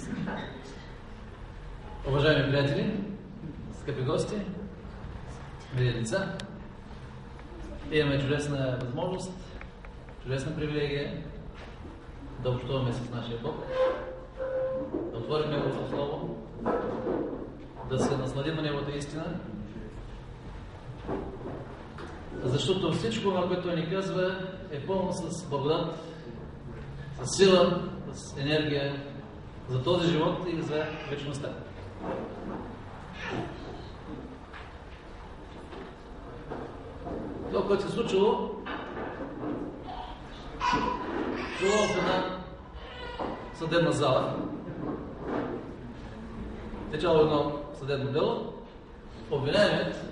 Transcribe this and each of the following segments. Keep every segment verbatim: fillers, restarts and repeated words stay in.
Уважаеми приятели, скъпи гости, мили деца, имаме чудесна възможност, чудесна привилегия да общуваме с нашия Бог, да отворим Неговото Слово, да се насладим на Неговата истина, защото всичко, на което ни казва, е пълно с благодат, с сила, с енергия за този живот и за вечността. Това, което се е случило, било в една съдебна зала. Течало едно съдебно дело. Обвиняемият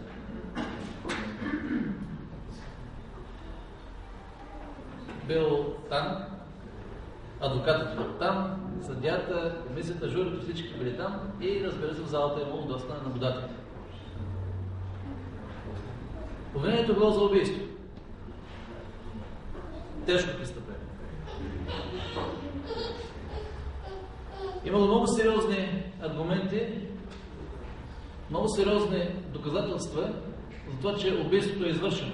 бил там, адвокатът бил там, съдията, комисията, журито, всички били там и, разбира се, в залата е имало доста наблюдатели. Обвинението било за убийство. Тежко престъпление. Имало много сериозни аргументи, много сериозни доказателства за това, че убийството е извършено.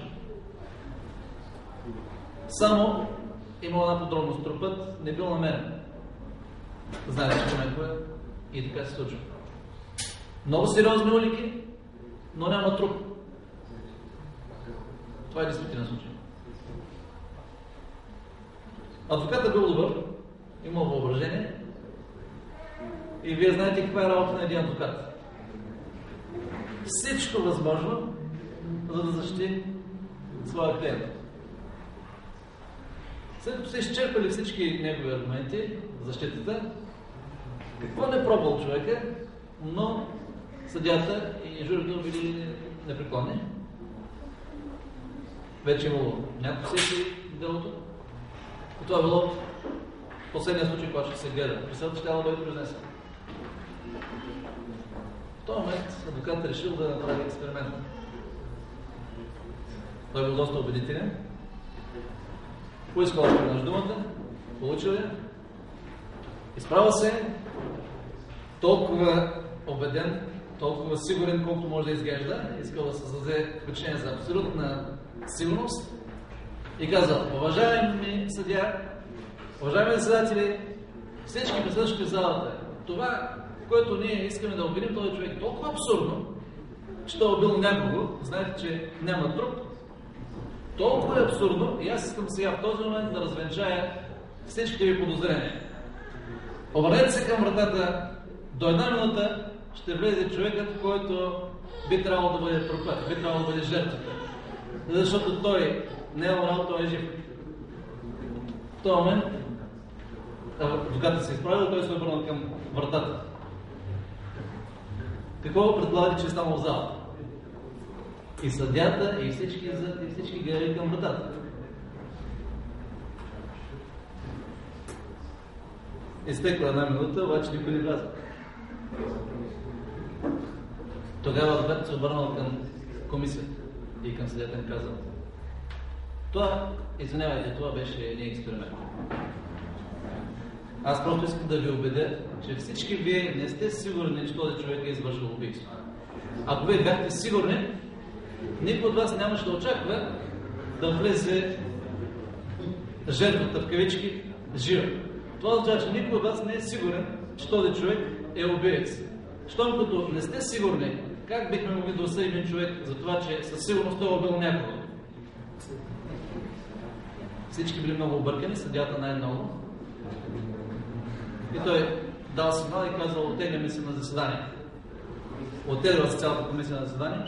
Само имало една подробност. Трупът не бил намерен. Знаете, че понякога и така се случва. Много сериозни улики, но няма труп. Това е действителен случай. Адвокатът бил добър, имал въображение и вие знаете каква е работа на един адвокат. Всичко възможно, за да защити своя клиент. След като са изчерпали всички негови аргументи в защитата, какво не пробвал човека, но съдията и журито били непреклонни. Вече имало няколко сесии в делото. И това било последния случай, когато ще се гледа. Присъдата ще трябва да бъде произнесена. В този момент адвокатът решил да направи експеримент. Той бил доста убедителен. Поискал веднъж думата, получил я, изправил се, толкова убеден, толкова сигурен, колкото може да изглежда, искал да се създаде впечатление за абсолютна сигурност и казал: уважаеми съдия, уважаеми заседатели, всички присъстващи в залата, това, което ние искаме да обвиним този човек, е толкова абсурдно, че той е убил някого, знаете, че няма труп, толкова е абсурдно и аз искам сега в този момент да развенчая всичките ви подозрения. Обърнете се към вратата, до една минута ще влезе човекът, който би трябвало да бъде трупът, би трябвало да бъде жертвата. Защото той не е умрял, той е жив. В този момент адвокатът се е изправил, той се е обърнал към вратата. Какво предполагате, че е станало в залата? И съдята, и всички, и всички гледали към вратата. Изтекла една минута, обаче никой не вляза. Тогава адвокатът се обърнал към комисията и към съдията им казал: това, извинявайте, това беше един експеримент. Аз просто искам да ви убедя, че всички вие не сте сигурни, че този човек е извършил убийство. Ако вие бяхте сигурни, никой от вас нямаше да очаква да влезе жертвата в кавички жива. Това означава, че никой от вас не е сигурен, че този човек е убиец. Щом като не сте сигурни, как бихме могли да осъдим човек за това, че със сигурност той е убил някого? Всички били много объркани, съдията най-много. И той дал сигнал и казал: оттегляме се на заседание. Оттегля се цялата комисия на заседание.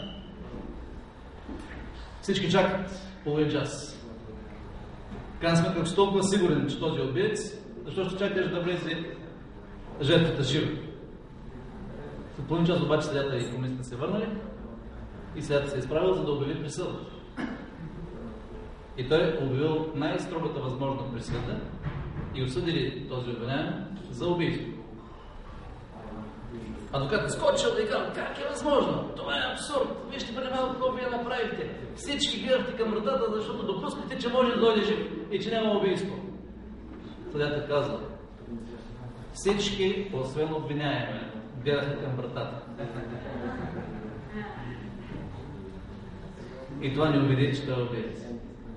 Всички чакат половин час. Крайна сметка, ако си толкова сигурен, че този е убиец, защо ще чакаш да влезе жертвата жива? След половин час обаче съдията и комисията се върнали и съдията се е изправил, за да обяви присъдата. И той обявил най-строгата възможна присъда и осъдили този обвиняем за убийство. Адвокатът скочил и казал: как е възможно? Това е абсурд. Вижте преди малко какво вие направихте. Всички гледахте към вратата, защото допускате, че може да дойде жив и че няма убийство. Съдията казва: Всички, освен обвиняеми, гледаха към вратата. И това ни убеди, че той е убиец.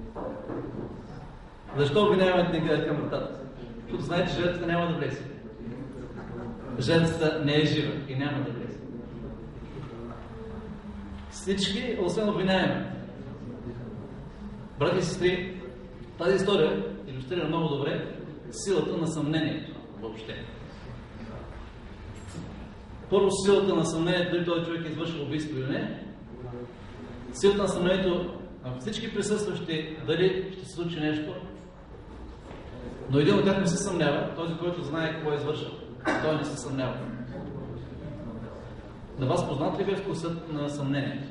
Защо обвиняемите не гледат към вратата? Защото знаете, че жертвата няма да влезе. Жертвата не е жива и няма да влезе. Всички, освен обвиняеми. Брати и сестри, тази история илюстрира много добре силата на съмнението въобще. Първо, силата на съмнението, дали този човек е извършил убийство или не. Силата на съмнението на всички присъстващи, дали ще се случи нещо. Но един от тях не се съмнява, този, който знае какво е извършил. Той не се съмнява. На вас познат ли ви е вкусът на съмнението?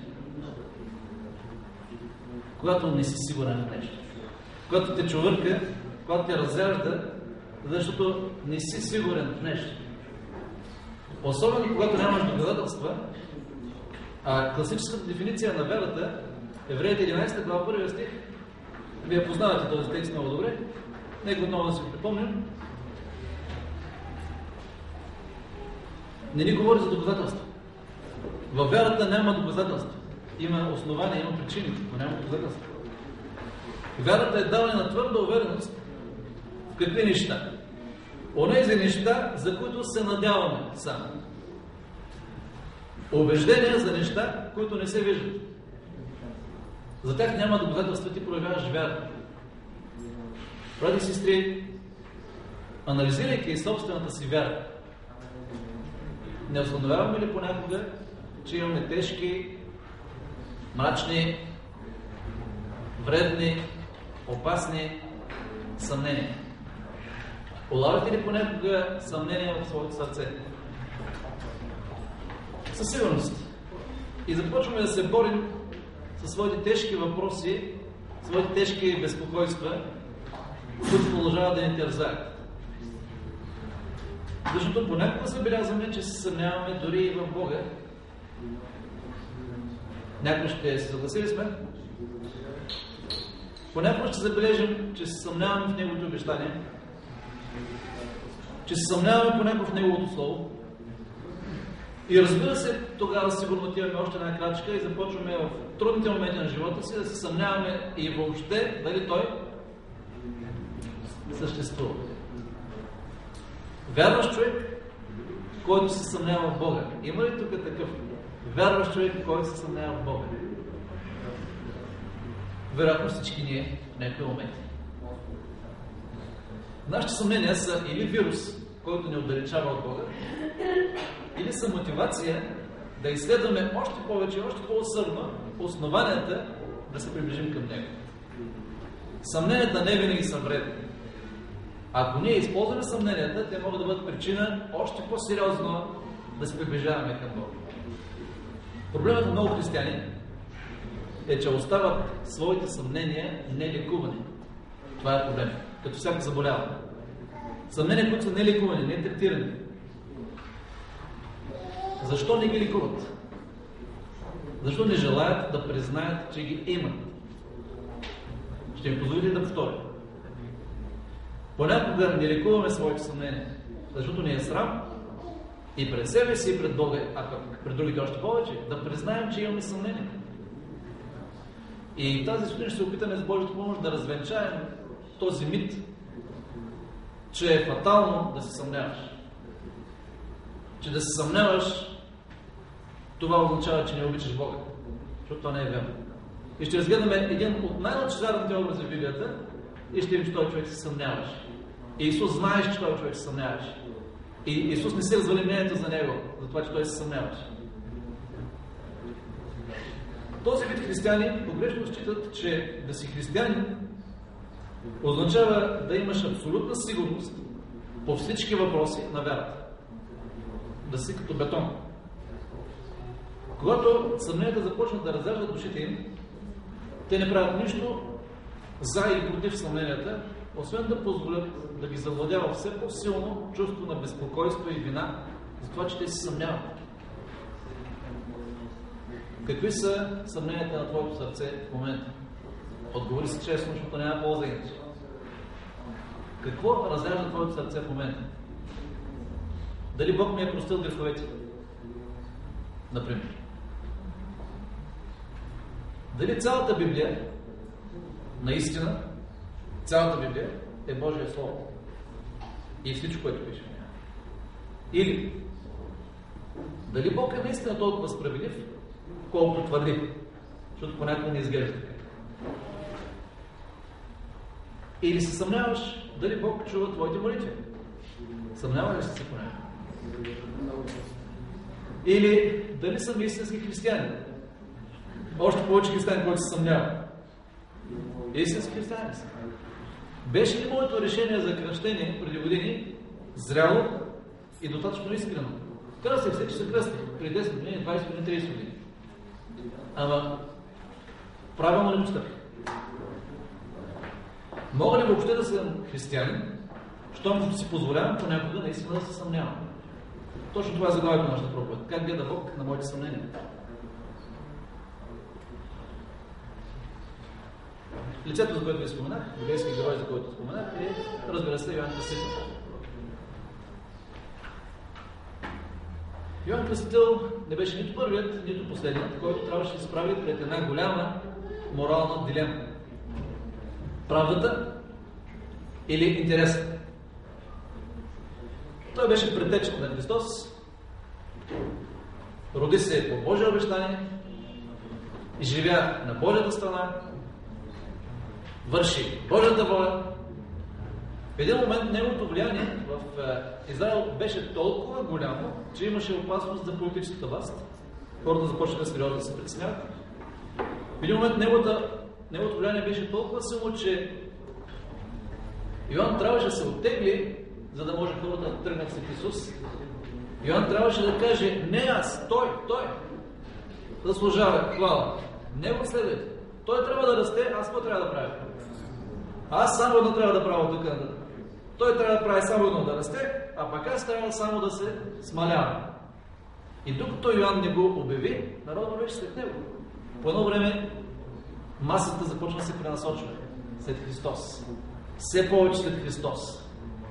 Когато не си сигурен в нещо. Когато те човърка, когато те разряжда, защото не си сигурен в нещо. Особено когато нямаш доказателства, а класическата дефиниция на вярата, Евреите единадесета глава, първи стих, вие познавате този текст много добре, нека отново да си го припомним. Не ни говори за доказателства. Във вярата няма доказателства. Има основания, има причини, но няма доказателства. Вярата е даване на твърда увереност в какви неща? Онези неща, за които се надяваме само. Убеждения за неща, които не се виждат. За тях няма доказателства, ти проявяваш вяра. Брати и сестри, анализирайки собствената си вяра, не установяваме ли понякога, че имаме тежки, мрачни, вредни, опасни съмнения? Улавяте ли понякога съмнения в своето сърце? Със сигурност. И започваме да се борим със своите тежки въпроси, своите тежки безпокойства, които продължават да ни терзаят. Защото понякога забелязваме, че се съмняваме дори и в Бога. Някой ще се съгласи ли сме? Понякога ще забележим, че се съмняваме в Неговото обещание, че се съмняваме понякога в Неговото Слово. И разбира се, тогава сигурно отиваме още една крачка и започваме в трудните моменти на живота си да се съмняваме и въобще дали Той съществува. Вярващ човек, който се съмнява в Бога. Има ли тук такъв вярващ човек, който се съмнява в Бога? Вероятно всички ние в някакви моменти. Нашите съмнения са или вирус, който ни отдалечава от Бога, или са мотивация да изследваме още повече, още по-усърдно основанията да се приближим към Него. Съмненията не винаги са вредни. Ако ние използваме съмненията, те могат да бъдат причина още по-сериозно да се приближаваме към Бога. Проблемът на много християни е, че остават своите съмнения нелекувани. Това е проблем. Като всяко заболяване. Съмнения, които са нелекувани, не третирани. Защо не ги лекуват? Защо не желаят да признаят, че ги имат? Ще им позволите да повторя. Понякога не лекуваме своите съмнения, защото ни е срам и пред себе си, и пред Бога, а пред другите още повече, да признаем, че имаме съмнения. И тази сутрин ще се опитаме с Божията помощ да развенчаем този мит, че е фатално да се съмняваш. Че да се съмняваш, това означава, че не обичаш Бога. Защото това не е вярно. И ще разгледаме един от най-лъчезарните образи в Библията и ще видим, че този човек се съмняваш. И Исус знаеш, че този човек се съмняваш. И Исус не си развали мнението за него, за това, че той се съмняваш. Този вид християни погрешно считат, че да си християнин означава да имаш абсолютна сигурност по всички въпроси на вярата. Да си като бетон. Когато съмненията започнат да разяждат душите им, те не правят нищо за или против съмненията, освен да позволят да ги завладява все по-силно чувство на безпокойство и вина за това, че те се съмняват. Какви са съмненията на твоето сърце в момента? Отговори си честно, защото няма полза иначе. Какво разяжда твоето сърце в момента? Дали Бог ми е простил греховете? Например. Дали цялата Библия, наистина, цялата Библия е Божие Слово? И всичко, което пише в нея. Или, дали Бог е наистина толкова справедлив, колкото твърди? Защото понякога не изглежда така. Или се съмняваш дали Бог чува твоите молитви? Съмняваш ли се понякога? Или дали съм истински християни? Още повече християни, които се съмняват. Истински християни са. Беше ли моето решение за кръщение преди години зряло и достатъчно искрено? Кръстих се, че се кръстих преди десет години, двайсет години, трийсет години. Ама правилно ли постъпих? Мога ли въобще да съм християнин, щом си позволявам понякога наистина да се съмнявам? Точно това е заглавието на нашата проповед. Как гледа Бог на моите съмнения? Лицето, за което ви споменах, библейски герой, за който споменах, е, разбира се, Йоан Кръстител. Йоан Кръстител не беше нито първият, нито последният, който трябваше да се справи пред една голяма морална дилема. Правдата или интересът? Той беше предтечен на Христос, роди се по Божие обещание, живя на Божията страна, върши Божията воля. В един момент неговото влияние в Израел беше толкова голямо, че имаше опасност за политическата власт. Хората започнаха сериозно да се притесняват. В един момент неговото, неговото влияние беше толкова силно, че Йоан трябваше да се оттегли, за да може хората да тръгнат след Исус. Йоан трябваше да каже: не аз, той, той заслужава хвала. Не го следвайте. Той трябва да расте, аз какво трябва да правя? Аз само едно трябва да правя от тук. Той трябва да прави само едно, да расте, а пък аз трябва само да се смалява. И докато Йоан не го обяви, народът беше след него. По едно време масата започна да се пренасочва след Христос. Все повече след Христос.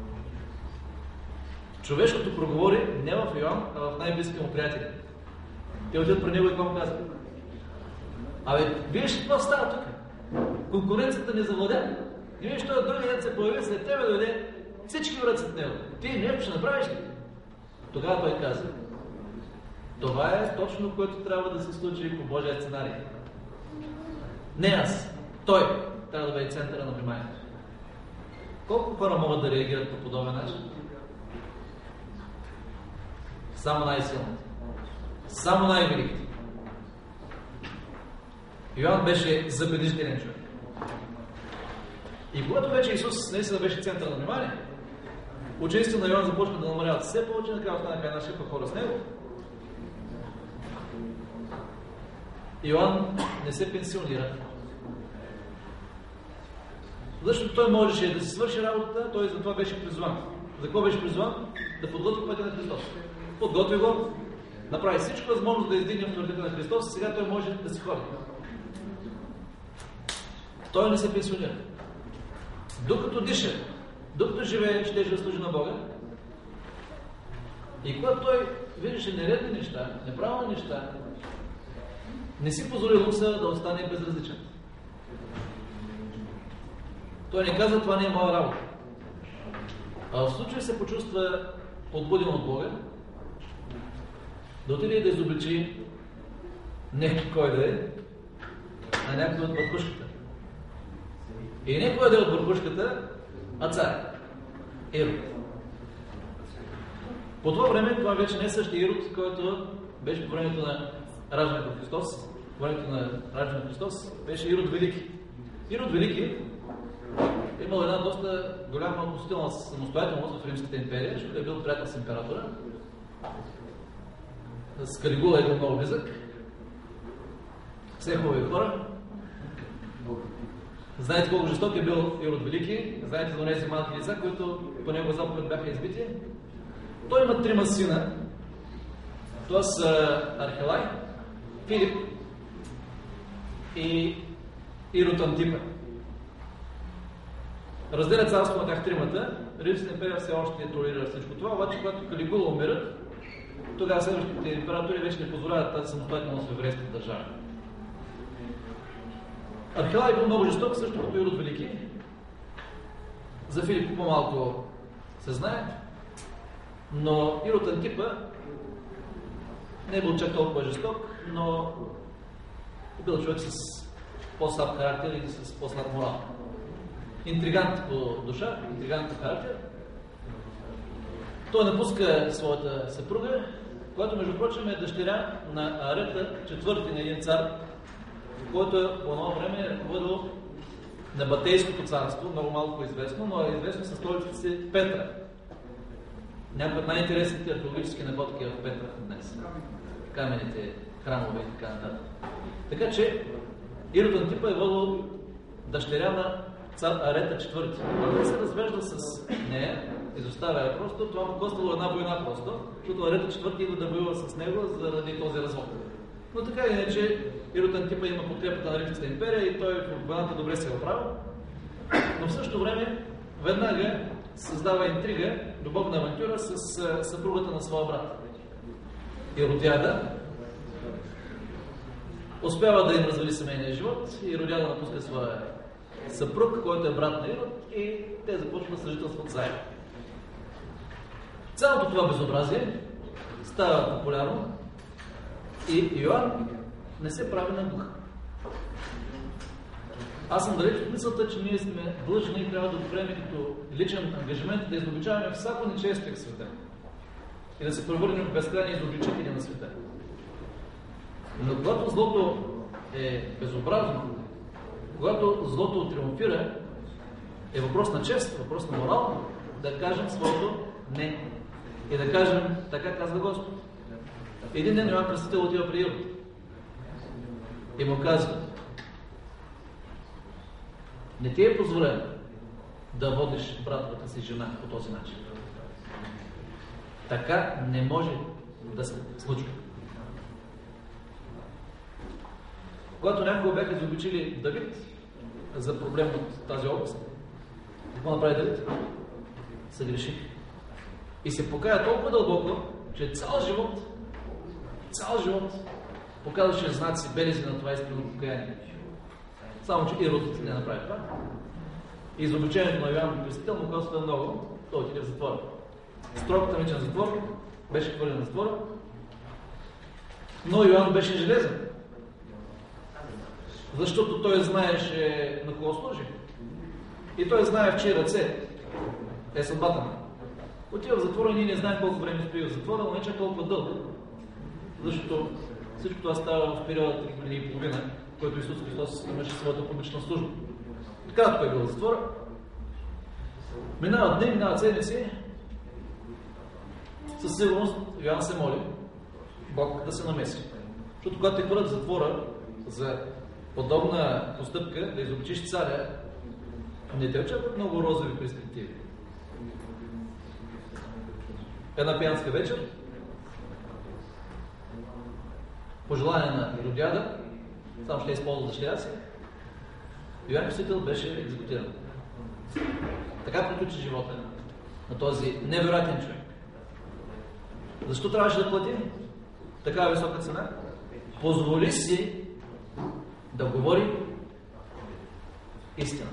Човешкото проговори не в Йоан, а в най-близките му приятели. Те отидат при него и какво му казват? Абе, виж какво става тук? Конкуренцията не завладя. И виж, този другия ден се появи, след тебе дойде, всички врат след него. Ти нещо ще направиш ли? Тогава той каза: това е точно, което трябва да се случи по Божия сценарий. Не аз, той трябва да бъде центъра на вниманието. Колко хора могат да реагират по подобен начин? Само най-силните. Само най-великите. Йоан беше забележителен човек. И когато вече Исус наистина беше център на внимание, учениците на Йоан започнаха да намаляват все повече, накрая останаха една шепа хора с него. Йоан не се пенсионира. Защото той можеше да си свърши работата, той за това беше призван. За какво беше призван? Да подготви пътя на Христос. Подготви го, направи всичко възможно да издигне авторитета на Христос, сега той може да си ходи. Той не се пенсионира. Докато диша, докато живее, ще да служи на Бога. И когато той видеше нередни неща, неправилни неща, не си позволи лукса да остане безразличен. Той не каза: това не е моя работа. А в случай се почувства отбуден от Бога, да отиде и да изобличи не кой да е, а някой от върхушката. И не кой да е от върхушката, а цар. Ирод. По това време това вече не е същия Ирод, който беше по времето на раждането на Христос. По времето на раждането на Христос беше Ирод Велики. Ирод Велики имал една доста голяма относителна самостоятелност в Римската империя, защото е бил приятел с императора. С Калигула е бил много близък. Все хубави хора. Знаете колко жесток е бил Ирод Велики. Знаете за тези малки лица, които по него заповед бяха избити. Той има трима сина. Това са Архелай, Филип и Ирод Антипа. Разделя царство на тях тримата Римската империя все още не толерира всичко това, обаче когато Калигула умира, тогава следващите императори вече не позволяват тази самостоятелност в еврейската държава. Архилай бил много жесток, също като Ирод Велики. За Филип по-малко се знае, но Ирод Антипа не е бил чак толкова жесток, но е бил човек с по-слаб характер или с по-слаб морал. Интригант по душа, интригант по характер. Той напуска своята съпруга, която между прочим е дъщеря на Арета, четвърти на един цар, който по едно време е ръководил на Батейското царство, много малко известно, но е известно със столицата си Петра. Някои от най-интересните археологически находки в Петра днес. Камените храмове и така нататък. Така че Ирод Антипа е водил дъщеря на цар Арета четвърти. Ако се развежда с нея, изоставя я просто, това му коствало една война просто, защото Арета четвърти идва да воюва с него заради този развод. Но така или иначе, Ирод Антипа има подкрепата на Римската империя и той в войната добре се е оправил. Но в същото време веднага създава интрига, любовна авантюра с съпругата на своя брат. Иродиада успява да им развали семейния живот. Иродиада напуска своя съпруг, който е брат на Ирод, и те започват да съжителстват заедно. Цялото това безобразие става популярно и Йоан не се прави на дух. Аз съм далеч от мисълта, че ние сме длъжни и трябва да го приемем като личен ангажимент да изобличаваме всяко нечестие в света и да се превърнем в безкрайни изобличители на света. Но когато злото е безобразно, когато злото триумфира, е въпрос на чест, въпрос на морал, да кажем своето не. И да кажем, така казва Господ. Един ден Йоан Кръстител отива при Ирод и му казва: не ти е позволено да водиш братовата си жена по този начин. Така не може да се случва. Когато някога бяха изобличили Давид за проблем от тази област, какво направи Давид? Съгреши. И се покая толкова дълбоко, че цял живот, цял живот показваше знаци, белези на това искрено покаяние. Само, че Ирод не направи това. И изобличението на Йоан Кръстител му коства много, той отиде в затвора. Строг тъмничен затвор, беше хвърлен в затвора, но Йоан беше железен. Защото той знаеше на кого служи. И той знае в чии ръце е съдбата му. Отива в затвора и ние не знаем колко време стои в затвора, но не че толкова дълго. Защото всичко това става в периода три години и половина, в който Исус Христос имаше своята публична служба. Кратко е бил в затвора. Минават дни, минават седмици. Със сигурност Йоан се моли Бог да се намеси. Защото когато те хвърлят в затвора за подобна постъпка, да изобличиш царя, не те очакват много розови перспективи. Една пиянска вечер, по желание на Иродиада, само ще използва дъщеря си, Йоан Кръстител беше екзекутиран. Така приключи живота на този невероятен човек. Защо трябваше да плати такава висока цена? Позволи си да говори истина.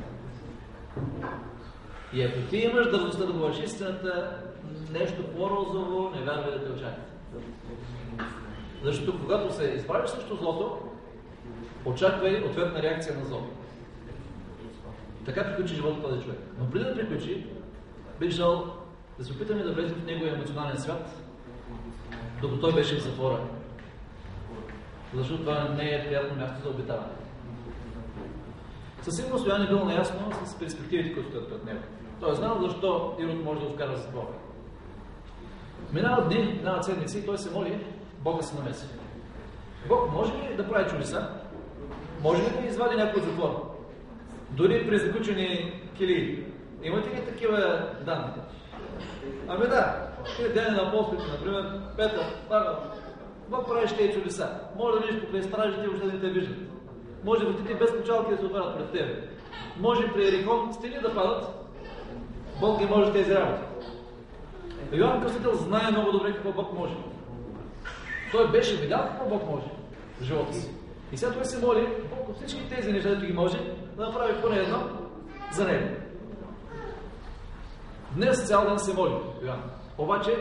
И ако ти имаш дързостта да говориш истината, нещо по-розово не вярва да те очаква. Защото когато се изправиш срещу злото, очаквай ответна реакция на злото. Така приключи живота този човек. Но преди да приключи, бих жал да се опитаме да влезем в неговия емоционален свят, докато той беше в затвора. Защото това не е приятно място за обитаване. Със сигурност Йоан е бил наясно с перспективите, които стоят пред него. Той е знал защо Ирод може да го вкара в затвора. Минават дни, минават седмици и той се моли Бога се намеси. Бог може ли да прави чудеса? Може ли да извади някой от затвора? Дори при заключени килии. Имате ли такива данни? Ами да, тези дни на апостолите, например, Петър, Павел, Бог прави ще е чудеса. Може да видиш покрай стражите и въобще да не те виждат. Може вратите без почалки да се отварят пред тебе. Може при Ерихон стени да падат Бог ги може тези работи. Йоан Кръстител знае много добре какво Бог може. Той беше видял какво Бог може в живота си. И сега той се моли Бог от всички тези неща, които ги може, да направи поне едно за него. Днес цял ден се моли Йоан. Обаче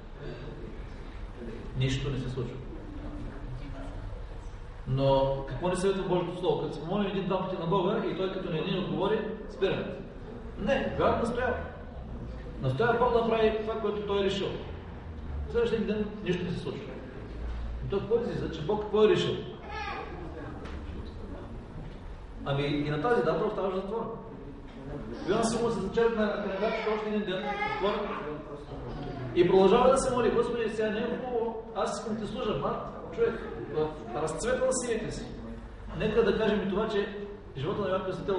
нищо не се случва. Но какво не съветва Божието Слово? Като се молим един-два пъти на Бога и той като не ни отговори, спираме. Не, Йоан настоява. Настоява Бог да прави това, което той е решил. В следващия ден нищо не се случва. И той какво излиза, че Бог какво е решил? Ами и на тази дата оставаш затвора. Йоан сигурно се зачерпи на календарчето още един ден, затвора. И продължава да се моли. Господи, сега не е хубаво. Аз искам да те служа, млад човек, в разцвета на силите си. Нека да кажем и това, че живота на Йоан Кръстител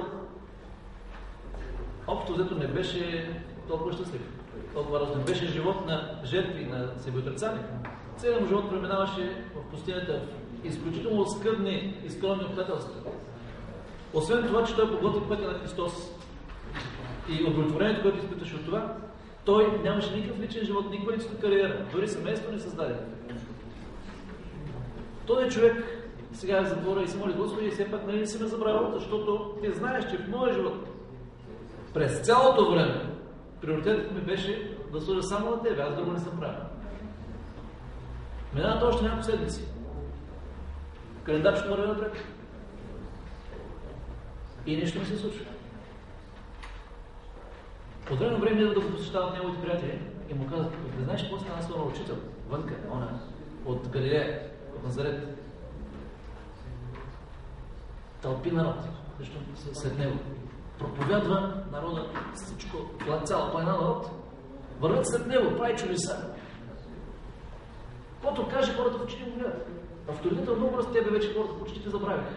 общо взето не беше толкова щастлив. Толкова разум. Беше живот на жертви, на себеотрицание. Целият му живот преминаваше в пустинята в изключително скъдни и скромни обстоятелства. Освен това, че той поглътна пътя на Христос и удовлетворението, което изпиташе от това, той нямаше никакъв личен живот, никаква лична кариера. Дори семейство не създаде. Той е човек, сега е в затвора и се моли Господи, и все пак нали не си ме забравил, защото ти знаеш, че в моя живот през цялото време приоритетът ми беше да служа само на тебе, аз друго не съм правил. Минават още няколко седмици. Календарчето върви напред. И нещо не се случва. От време на време идват да го посещават неговите приятели и му казват, не знаеш какво стана с това учител? Вънка, она, от Галилея, от Назарет. Тълпи народ, защото след него. Проповядва народа, всичко, цяла планина народ. Вървят след него, прави чудеса. Каквото каже, хората в очите му гледат. Авторитетът много раз тебе вече хората в очите те забравиха.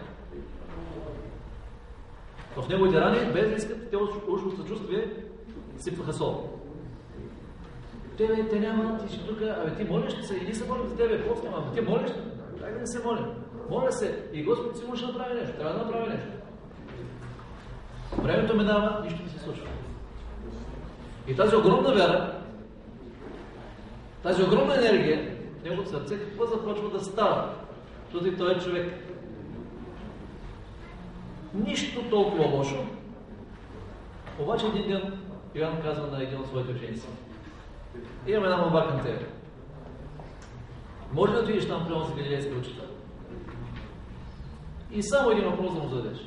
В неговите рани, без да искат, те ушло съчувствие, сипваха сол. Тебе, те няма, ти ще тук, абе ти молиш ли се? И ние се молим за тебе, после, ама ти молиш ли? Трябва да не се молим. Моля се, и Господ си може да направи нещо, трябва да направи нещо. Времето минава, нищо не се случва. И тази огромна вяра, тази огромна енергия, в неговото сърце, какво започва да става? Защото и той е човек. Нищо толкова лошо. Обаче един ден Йоан казва на един от своите ученици: имам една молба към тебе. Може да отидеш там прямо за Галилейски учител? И само един въпрос да му зададеш.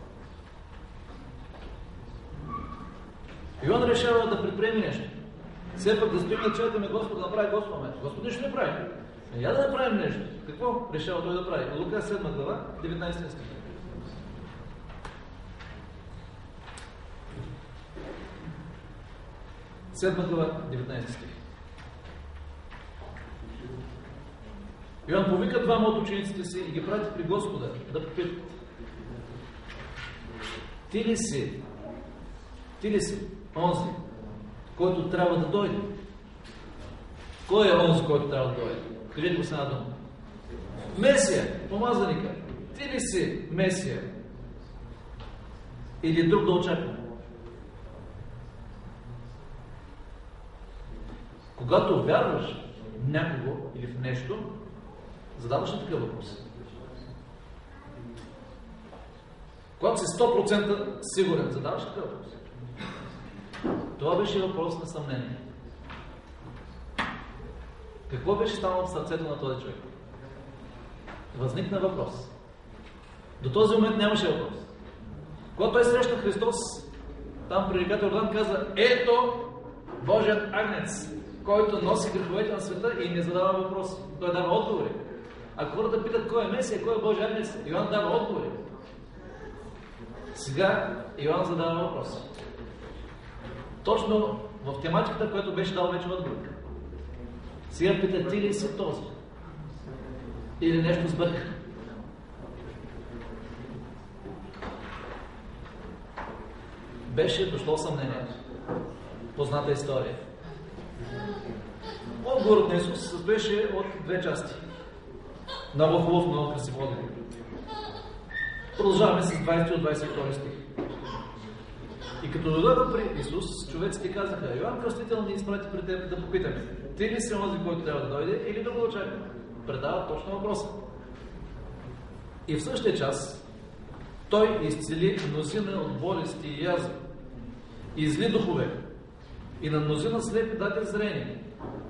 Йоан решава да предприеме нещо. Все пак да стоим да чакаме Господ да направи Господ момент. Господ нищо не прави. Я да направим нещо. Какво решава той да прави? Лука седма глава, деветнайсети стих. седма глава, деветнайсети стих. Йоан повика двама от учениците си и ги прати при Господа да попитат: ти ли си? Ти ли си онзи, който трябва да дойде? Кой е онзи, който трябва да дойде? Кажете го с една дума. Месия, помазаника. Ти ли си Месия? Или друг да очаква? Когато вярваш в някого или в нещо, задаваш ли такъв въпрос? Когато си сто процента сигурен, задаваш ли такъв въпрос? Това беше въпрос на съмнение. Какво беше станало в сърцето на този човек? Възникна въпрос. До този момент нямаше въпрос. Когато той срещна Христос, там при реката Йордан каза: ето Божият агнец, който носи греховете на света и не задава въпроси. Той дава отговори. Ако хората питат кой е Месия, кой е Божият агнец, Йоан дава отговори. Сега Йоан задава въпроси. Точно в тематиката, която беше дал вече отговор. Сега пита: ти ли си този? Или нещо сбърка? Беше дошло съмнението. Позната история. Отговорът на Исус се състоеше от две части. Много хубав, много красив отговор. Продължаваме с двайсети от двайсет и втори стих. И като дойдоха при Исус, човеците казаха: Йоан Кръстител ни изпрати при теб да попитаме: ти ли си онзи, който трябва да дойде, или да го очакваме? Предава точно въпроса. И в същия час той изцели мнозина от болести и язви, и зли духове, и на мнозина слепи даде зрение.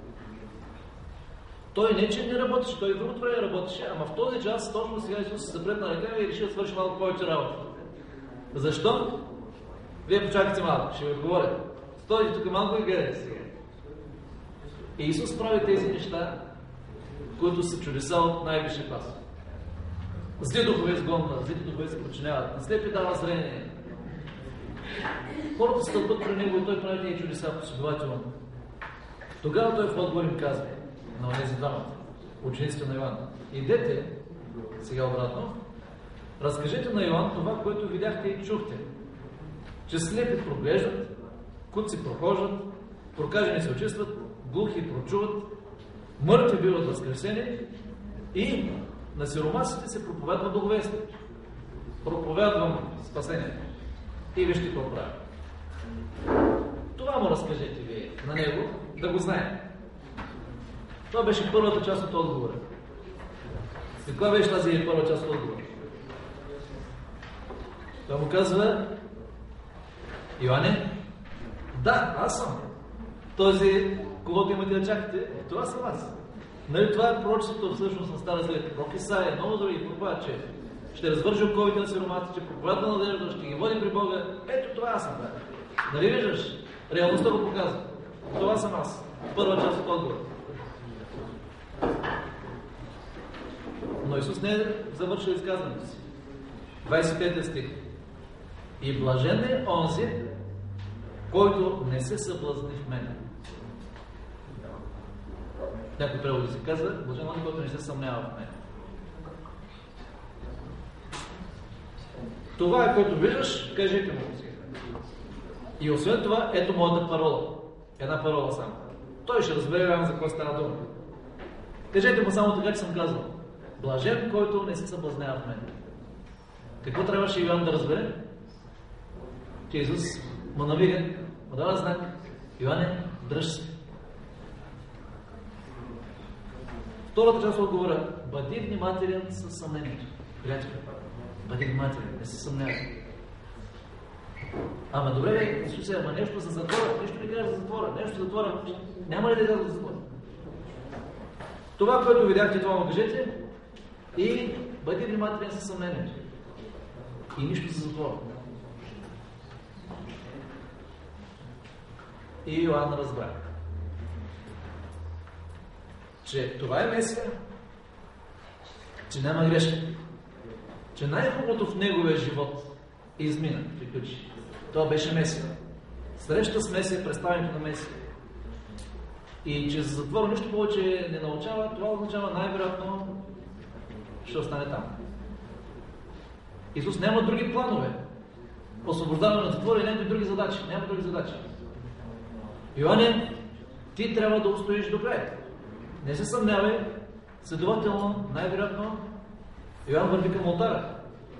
Той не, че не работеше, той и друго време работеше, ама в този час, точно сега Исус се запред на ръка и реши да свърши малко повече работа. Защо? Вие почакайте малко, ще ви отговоря. Стойте тук малко и гледайте сега. И Исус прави тези неща, които са чудеса от най-висшия клас. Зли духове изгонва, зли духове се подчиняват, на слепи дава зрение. Хората стълбат при него и той прави тези чудеса последователно. Тогава той в отговор им казва на онези двамата, учениците на Йоан: идете, сега обратно, разкажете на Йоан това, което видяхте и чухте, че слепи проглеждат, куци прохождат, прокажени се очистват, глухи прочуват, мъртви биват възкресени и на сиромасите се проповядва благовестие. Проповядвам спасението. И вижте какво прави. Това му разкажете вие на него, да го знае. Това беше първата част от отговора. Каква беше тази първа част от отговора? Той му казва: Йоанне, да, аз съм. Този, когото имате да чакате, това съм аз. Нали това е пророчеството всъщност на Стара Завет. Пророк Исаия, много други проповядват, че ще развържи оковите на сиромасите, че проповядва надежда, ще ги води при Бога. Ето това аз съм. Да. Нали виждаш? Реалността го показва. Това съм аз. Първа част от отговора. Но Исус не е завършил изказването си. двадесет и пети стих. И блажен е онзи, който не се съблазни в мен. Някой преводи се казва: блажен е онзи, който не се съмнява в мен. Това е, което виждаш, кажете му. И освен това, ето моята парола. Една парола само. Той ще разбере за какво става дума. Кажете му само така, че съм казал: блажен, който не се съблазнява в мен. Какво трябваше Йоан да разбере? Че Исус му навига, му дава знак: Йоанне, дръж се. Втората част отговора: бъди внимателен със съмнението. Приятели, бъди внимателен, не се съмнявай. Ама добре, Исусе, ама нещо за затвора, нищо не кажа за затвора, нещо за затвора, няма ли да изляза за затвора? Това, което видяхте, това му кажете и бъди внимателен със съмнението. И нищо за затвора. И Йоан разбра, че това е Месия, че няма грешка, че най-хубавото в неговия живот измина, приключи. Това беше Месия. Среща с Месия, представянето на Месия. И че за затвора нищо повече не научава, това означава най-вероятно ще остане там. Исус няма други планове. Освобождаване на затвора и някакви други задачи. Няма други задачи. Йоанне, ти трябва да устоиш до края. Не се съмнявай, следователно, най-вероятно, Йоан върви към олтара.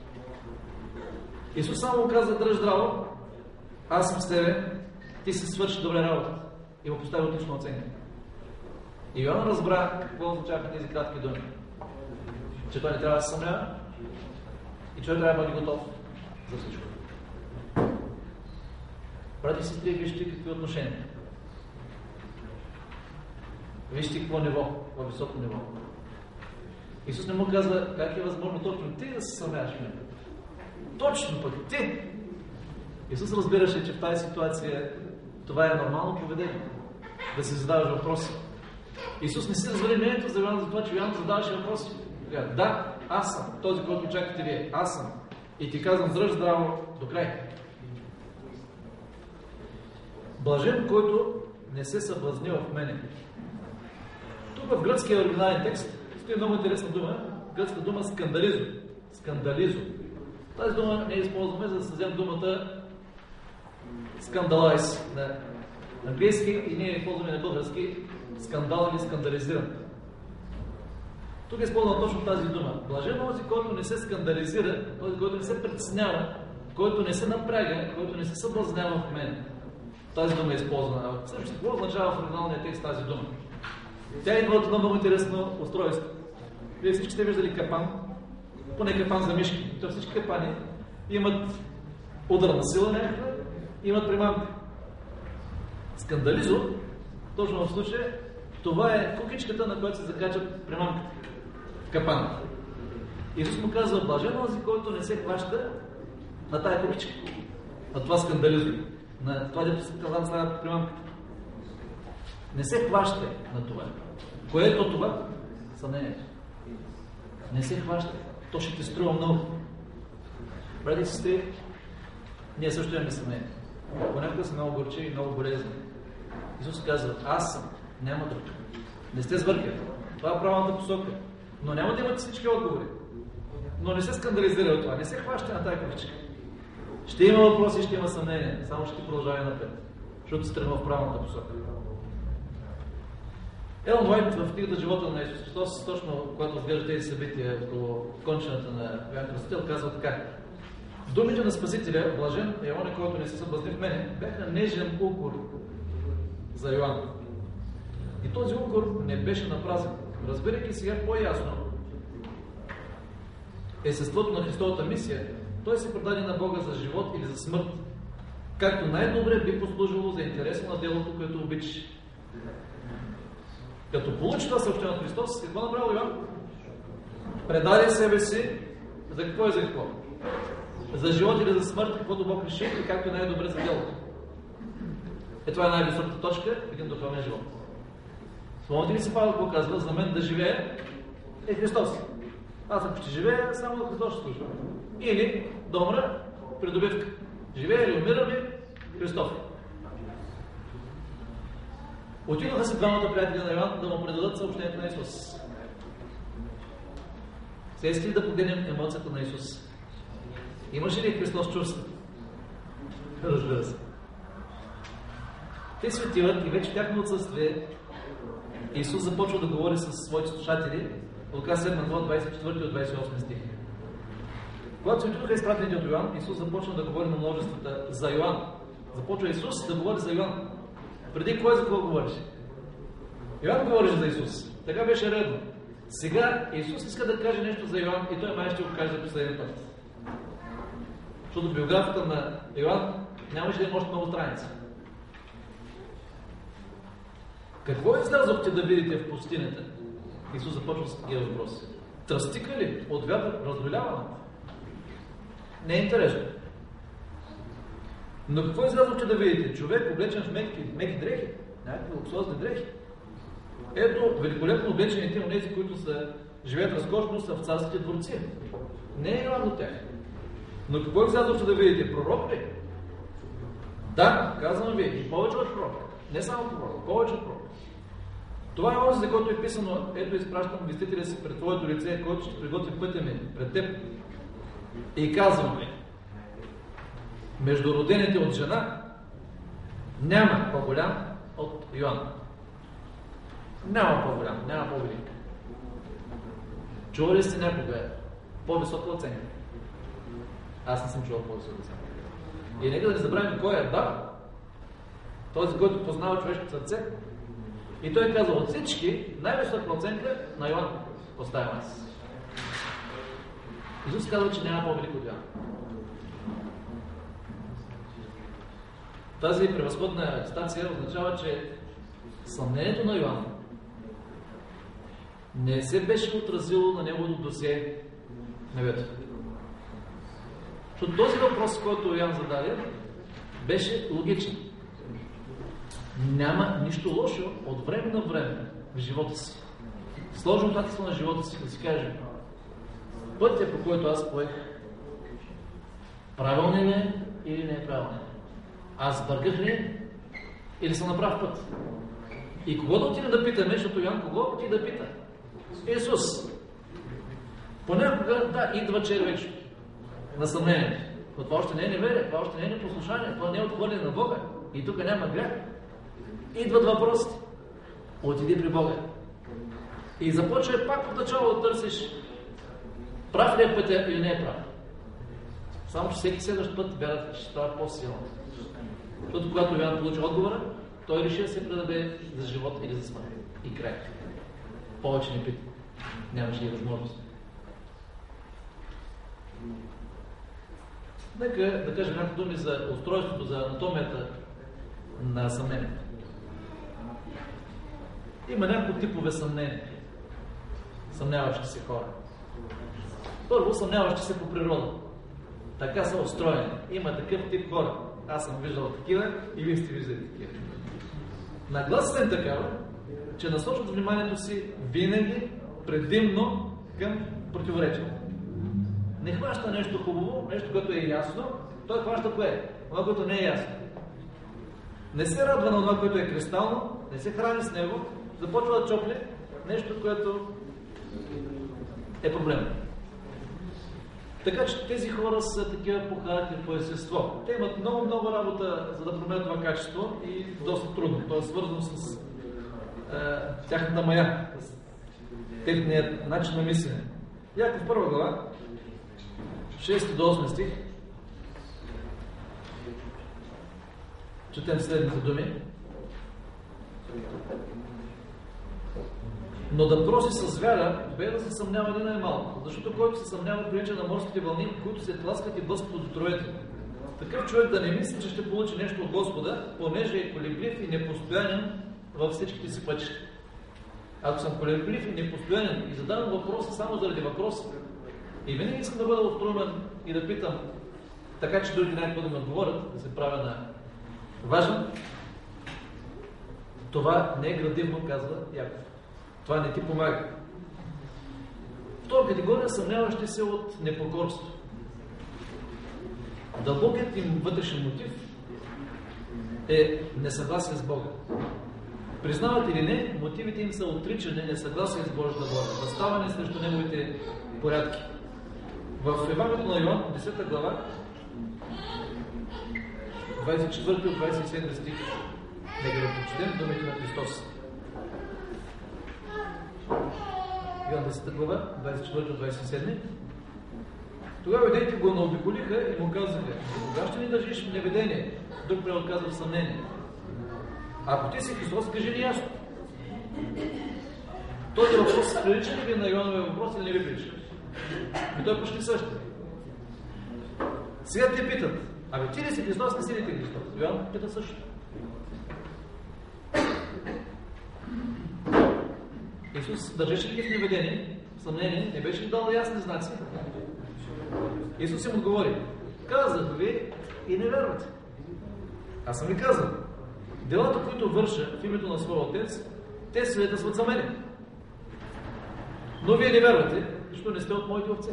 Исус само му каза: дръж здраво, аз съм с тебе, ти си свърши добре работа. И му постави отлична оценка. И Йоан разбра какво означаваха тези кратки думи. Че той не трябва да се съмнява и че той трябва да бъде готов за всичко. Брати и сестри, вижте какви отношения. Вижте какво ниво, какво високо ниво. Исус не му казва: как е възможно точно ти да се съмняваш в мен. Точно пък ти! Исус разбираше, че в тази ситуация това е нормално поведение. Да си задаваш въпроси. Исус не си развали мнението за Йоан за това, че Йоан задаваше въпроси. Да, аз съм този, който чакате вие. Аз съм. И ти казвам: дръж здраво до край. Блажен, който не се съблазнил в мене. Тук в гръцкия оригинален текст стои много интересна дума. Гръцка дума скандализо. Скандализо. Тази дума не използваме, за да създадем думата скандалайз на английски и ние използваме на български скандал или скандализиран. Тук е използвам точно тази дума. Блажен този, който не се скандализира, този, който не се притеснява, който не се напряга, който не се съблазнява в мен. Тази дума е използвана. Също какво означава в оригиналния текст тази дума? Тя идва от едно много интересно устройство. Вие всички сте виждали капан, поне капан за мишки. То всички капани имат ударна сила някаква, имат примамка. Скандализо, точно в случая, това е кукичката, на която се закачат примамката. Капана. Исус му казва, блажен онзи, който не се хваща на тая кукичка. На това скандализо. На това, дето се казва, става примамката. Не се хваща на това. Което е това? Съмнението. Не се хваща. То ще ти струва много. Бради и сестри, ние също имаме съмнение. Понякога са много горчиви и много болезни. Исус казва, аз съм, няма друг. Не сте сбъркали. Това е правилната посока. Но няма да имате всички отговори. Но не се скандализира от това. Не се хваща на тази кучка. Ще има въпроси, ще има съмнение. Само ще продължава напред. Защото се тръгва в правилната посока. Елън Уайт в книгата Живота на Исус Христос, точно когато разглежда тези събития около кончената на Йоан Кръстител, казва така. Думите на Спасителя, блажен е он, който не се съблазни в мене, бяха нежен укор за Йоан. И този укор не беше напразен. Разбирайки сега по-ясно естеството на Христовата мисия, той се предаде на Бога за живот или за смърт, както най-добре би послужило за интереса на делото, което обичаш. Като получи това съобщение от Христос, какво направил Йоан? Предаде себе си за какво и за какво? За живот или за смърт, каквото Бог реши и както е най-добре за делото. Е, това е най-високата точка в един духовен живот. Спомните ли си Павел какво казва? За мен да живее е Христос. Аз ако ще живея, само да Христос ще служа. Или да умра, придобивка. Живея или умирам ли, Христос. Отидоха си двамата приятели на Йоан да му предадат съобщението на Исус. Сега искали да погледнем емоцията на Исус. Имаше ли Христос чувства? Разбира се. Те си отиват и вече в тяхно отсъствие Исус започва да говори с своите слушатели. Лука седма глава, двадесет и четвърти до двадесет и осми стих. Когато се отидоха изпратените от Йоан, Исус започна да говори на множествата за Йоан. Започва Исус да говори за Йоан. Преди кой за какво говореше? Йоан говореше за Исус. Така беше редно. Сега Исус иска да каже нещо за Йоан и той май ще го каже за последен път. Защото биографията на Йоан нямаше да има още много страници. Какво излязохте да видите в пустинята? Исус започва с такива въпроси. Тръстика ли? От вятър? Раздолявана? Не е интересно. Но какво излязохте да видите? Човек облечен в меки, меки дрехи? Някакви луксозни дрехи? Ето, великолепно облечените от тези, които са, живеят разкошно, са в царските дворци. Не е Йоан от тях. Но какво излязохте да видите? Пророк ли? Да, казвам ви, и повече от пророк. Не само пророк, повече от пророк. Това е онзи, за който е писано, ето изпращам вестителя си пред твоето лице, който ще приготви пътя ми пред теб. И казвам ви, между родените от жена няма по-голям от Йоан. Няма по-голям, няма по-велик. Чували сте някога по-висока оценка? Аз не съм чувал по-висока оценка. И нека да не забравим кой е Адам. Този, който познава човешкото сърце. И той казва, от всички най-висока оценка на Йоан поставям аз. Исус казва, че няма по-велик от Йоан. Тази превъзходна стация означава, че съмнението на Йоан не се беше отразило на неговото досие небето. Защото този въпрос, който Йоан зададе, беше логичен. Няма нищо лошо от време на време в живота си. Сложно обстоятелство на живота си да си каже, пътя, по който аз поех, правилен ли е или не е правилен? Аз бъргах ли или съм на прав път? И кого да отида да питаме, защото Йоан кого отида да пита? Исус. Понякога, да, идва червеч на съмнението. Но това още не е неверие, това още не е непослушание, това не е отхвърляне на Бога. И тук няма грях. Идват въпросите. Отиди при Бога. И започва пак от начало да търсиш прав ли е пътя или не е прав. Само че всеки следващ път вярата ще става по-силна. Защото когато Йоан получи отговора, той реши да се предаде за живот или за смърт. И край. Повече не пита. Нямаше и възможност. Нека да кажем някакви думи за устройството, за анатомията на съмнението. Има няколко типове съмнения. Съмняващи се хора. Първо, съмняващи се по природа. Така са устроени. Има такъв тип хора. Аз съм виждал такива и вие сте виждали такива. Нагласата им такава, че насочват вниманието си винаги предимно към противоречие. Не хваща нещо хубаво, нещо, което е ясно, той хваща кое? Това, което не е ясно. Не се радва на това, което е кристално, не се храни с него, започва да чопли нещо, което е проблем. Така че тези хора са такива по характер, по естество. Те имат много-много работа, за да променят това качество и доста трудно. То е свързано с е, тяхната мая, с техният начин на мислене. Яков първа глава, шести до осми стих, четем следните думи. Но да проси с вяра, бе да се съмнява един най-малко, защото който се съмнява прилича на морските вълни, които се тласкат и блъскат от ветровете. Такъв човек да не мисли, че ще получи нещо от Господа, понеже е колеблив и непостоянен във всичките си пътища. Ако съм колеблив и непостоянен и задавам въпроса само заради въпроса, и винаги искам да бъда устроен и да питам, така че други някакво да ми отговорят, да се правя на важен, това не е градивно, казва Яков. Това не ти помага. Втора категория, съмняващи се от непокорство. Дълбокият им вътрешен мотив е несъгласие с Бога. Признават или не, мотивите им са отричане, несъгласие с Божията воля, възставане срещу неговите порядки. В Евангелието на Йоан, десета глава, двадесет и четвърти от двадесет и седми стих, нека да прочетем думите на Христос. Йоан десета глава, двадесет и четвърти от двадесет и седми. Тогава юдеите го наобиколиха и му казаха: кога ще ни държиш в неведение? Друг превод казва в съмнение. Ако ти си Христос, кажи ни ясно. Този въпрос прилича ли ви на Йоановия въпрос или не ви прилича? И той почти също. Сега те питат: абе ти ли си Христос, не си ли ти Христос? Йоан пита също. Исус държеше ли в неведение, в съмнение, не беше ли дал ясни знаци? Исус им отговори: казах ви и не вярвате. Аз съм ви казал. Делата, които върша в името на своя Отец, те свидетелстват за мене. Но вие не вярвате, защото не сте от моите овце.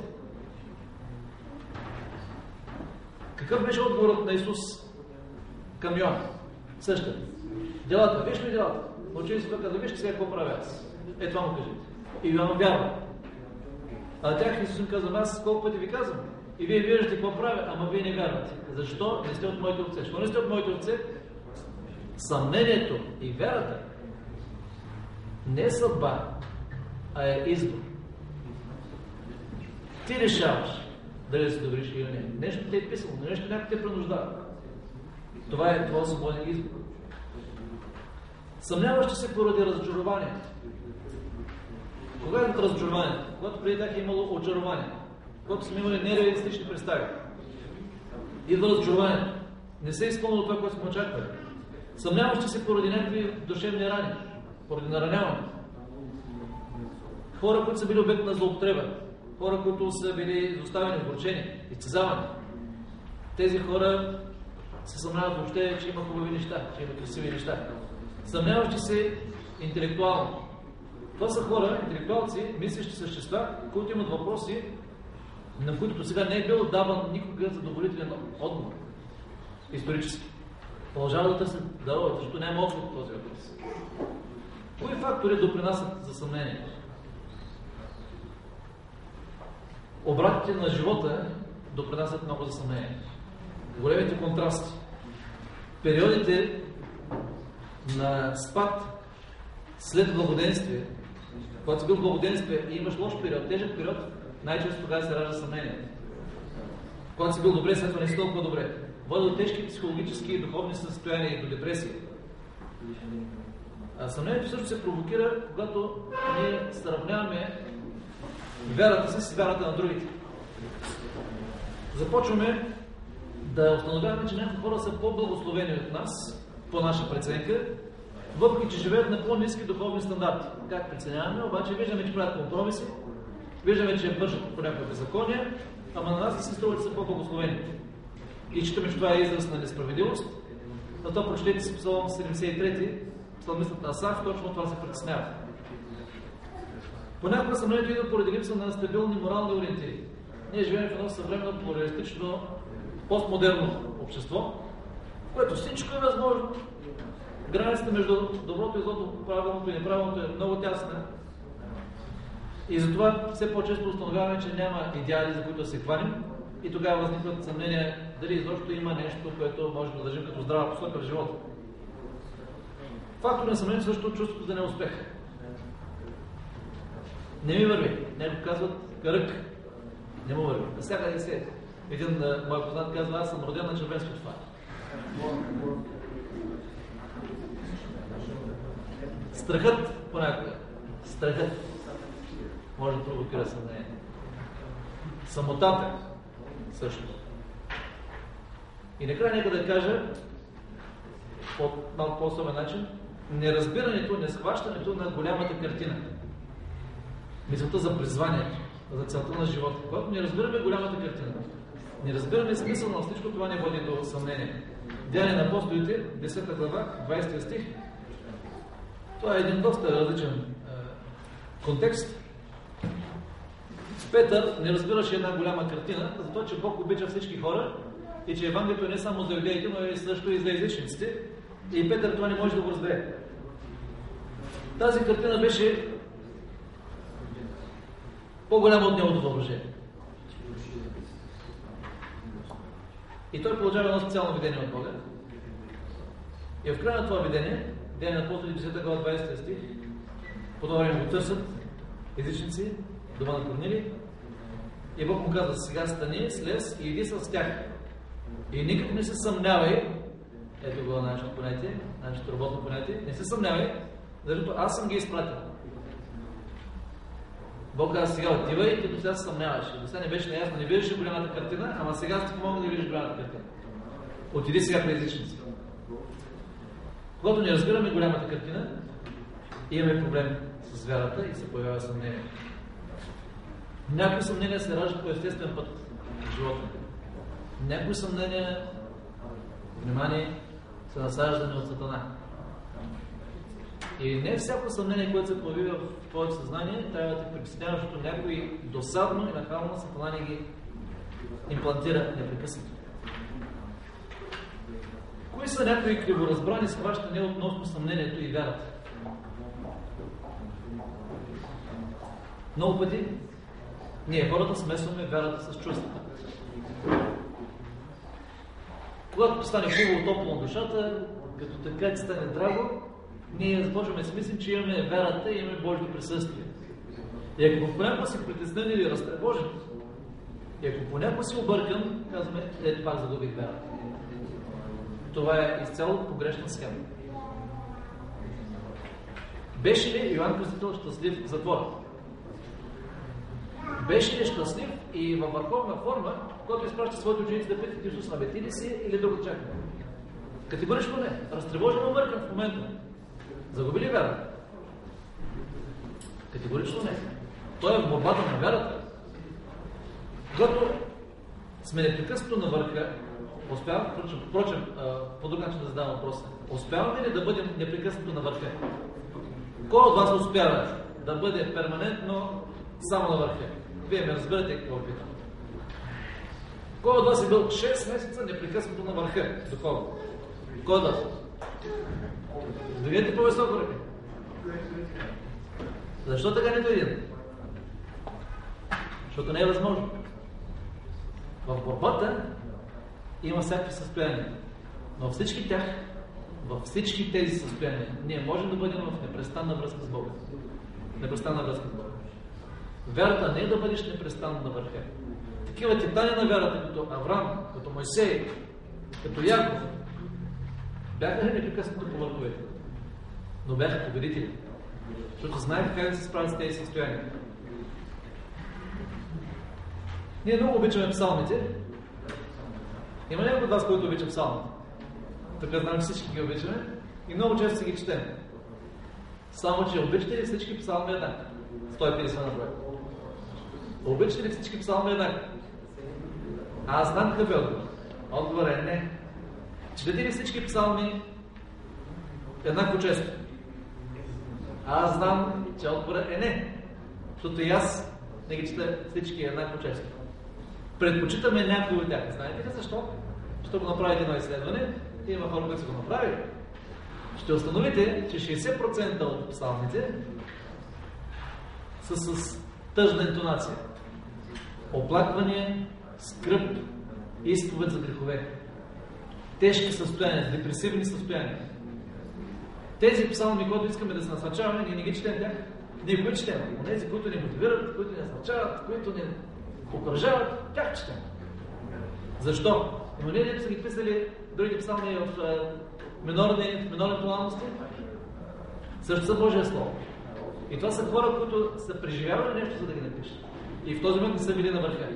Какъв беше отговорът на Исус към Йоан? Същата. Делата, виж ли делата? Учени си каза: виж сега какво правя аз. Е, това му кажете. И Йоан вярва. А тях Исус им казва: аз колко пъти ви казвам. И вие виждате какво правя, ама вие не вярвате. Защо не сте от моите овце? Защо не сте от моите овце? Съмнението и вярата не е съдба, а е избор. Ти решаваш дали се довериш или не. Нещо те е писано, нещо някой те принуждава. Това е твой свободен избор. Съмняващи се поради разочарование. Кога е разочарование? Когато преди тях е имало очарование. Когато сме имали нереалистични представи. Идва разочарование. Не се е изпълнило това, което сме очаквали. Съмняващи се поради някакви душевни рани, поради нараняване. Хора, които са били обект на злоупотреба, хора, които са били изоставени, огорчени, изцезавани. Тези хора се съмняват въобще, че има хубави неща, че има красиви неща. Съмняващи се интелектуално. Това са хора, интелектуалци, мислещи същества, които имат въпроси, на които сега не е бил даван никога задоволителен отговор. Исторически. Продължава да търсят дарове, защото няма отговор по този въпрос. Кои фактори допринасят за съмнение? Обратите на живота допринасят много за съмнение. Големите контрасти. Периодите на спад след благоденствие, когато си бил в благоденствие и имаш лош период, тежък период, най-често тогава се ражда съмнение. Когато си бил добре, след това не си толкова добре. Води до тежки психологически и духовни състояния и до депресия. А съмнението също се провокира, когато ние сравняваме вярата си с вярата на другите. Започваме да установяваме, че някои хора са по-благословени от нас, по наша преценка, въпреки че живеят на по-ниски духовни стандарти. Как преценяваме? Обаче виждаме, че правят компромиси, виждаме, че вършат по някакви беззакония, ама на нас да се струва, че са по-благословени. И считаме, че това е израз на несправедливост. На това прочетете си Псалом седемдесет и трети, псалмистът на Асаф, точно това се притеснява. Понякога съмнението идва поради липса на стабилни морални ориентири. Ние живеем в едно съвременно плуралистично, постмодерно общество, в което всичко е възможно. Границата между доброто и злото, правилното и неправилното е много тясна. И затова все по-често установяваме, че няма идеали, за които да се хванем. И тогава възникват съмнения дали изобщо има нещо, което може да държим като здрава посока в живота. Фактор на съмнение също чувството за неуспех. Не ми върви. Някой казват кръг. Не му върви. Навсякъде се. Един мой познат казва, аз съм роден на червен светофар. Страхът понякога. Страхът може да провокира съмнение. Самотата също. И накрая нека да кажа по малко по-особен начин, неразбирането, несхващането на голямата картина. Мисълта за призванието, за целта на живота. Когато не разбираме голямата картина, не разбираме смисъл на всичко, това не води до съмнение. Деяния на апостолите, десета глава, двадесети стих. Това е един доста различен е, контекст. Петър не разбираше една голяма картина, за това, че Бог обича всички хора и че Евангелието е не само за юдеите, но и също и за езичниците. И Петър това не може да го разбере. Тази картина беше по-голяма от неговото въображение. И той получава едно специално видение от Бога. И в края на това видение, Деяния на апостолите, десета глава, двадесети стих, по това време го търсят езичници, дома на Корнилий, и Бог му казва, сега стани, слез и иди с тях. И никак не се съмнявай, ето го нашето понятие, нашето работно понятие, не се съмнявай, защото аз съм ги изпратил. Бог казва, сега отивай и до сега се съмняваш. До сега не беше наясно, не виждаш голямата картина, ама сега ще ти помогна да видиш голямата картина. Отиди сега при езичници. Когато не разбираме голямата картина, имаме проблем с вярата и се появява съмнение. Някои съмнения се раждат по естествен път в живота. Някои съмнения, внимание, са насаждани от Сатана. И не всяко съмнение, което се появи в твоето съзнание, трябва да те притеснява, защото някой досадно и нахално Сатана не ги имплантира непрекъснато. Кои са някои криворазбрани схващания относно съмнението и вярата? Много пъти ние хората смесваме вярата с чувствата. Когато стане хубаво, топло на душата, като така ти стане драго, ние започваме да си мислим, че имаме вярата и имаме Божието присъствие. И ако понякога си притеснен или разтревожен, и ако понякога си объркан, казваме, ето пак загубих вярата. Това е изцяло погрешна схема. Беше ли Йоан Кръстител щастлив в затвора? Беше ли щастлив и във върховна форма, когато изпраща своите ученици да питат Исус, набе ти ли си или друго чакаме? Категорично не. Разтревожен, объркан в момента. Загуби ли вярата? Категорично не. Той е в борбата на вярата. Когато сме непрекъснато на върха, успяваме, впрочем, впрочем по друг начин да задавам въпроса, успяваме ли да бъдем непрекъснато на върха? Кой от вас успява да бъде перманентно само на върха? Вие ме разбирате какво питам. Кой от вас е бил шест месеца непрекъснато на върха? Духовно. Кой от вас? Довидете по-високо ръка. Защо така не дойдем? Защото не е възможно. В борбата има всякакви състояния. Но всички тях, във всички тези състояния, ние можем да бъдем в непрестанна връзка с Бога. Непрестанна връзка с Бога. Вярата не е да бъдеш непрестанно на върха. такива титани на вярата, като Авраам, като Мойсей, като Яков, бяха непрекъснато по върховете, но бяха победители, защото знаеха как да се справят с тези състояния. Ние много обичаме псалмите. Има някой от вас, който обича псалмите? Така знам, че всички ги обичаме и много често си ги четем. Само, че обичате ли всички псалми еднакво? сто и петдесет на брой. Обичате ли всички псалми еднакво? Аз знам какъв е отговор. Отговор е не. Четете ли всички псалми еднакво често? Аз знам, че отговорът е не. Защото и аз не ги чета всички еднакво често. Предпочитаме някои от тях. Знаете ли защо? Ще го направите едно изследване. Има хора, които са го направили. Ще установите, че шейсет процента от псалмите са с тъжна интонация. Оплакване, скръб, изповед за грехове. Тежки състояния, депресивни състояния. Тези псалми, които искаме да се насърчаваме, ние не ги четем тях. Ние ги четем. Онези, които ни мотивират, които ни насърчават, които ни окръжават, тях четем. Защо? Но ние не са ги писали други псалми в минорни, минорни тоналности. Също са Божие Слово. И това са хора, които са преживявали нещо, за да ги напишат. И в този момент не са били на върха.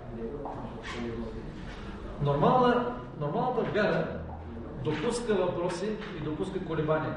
Нормална, нормалната вяра допуска въпроси и допуска колебания.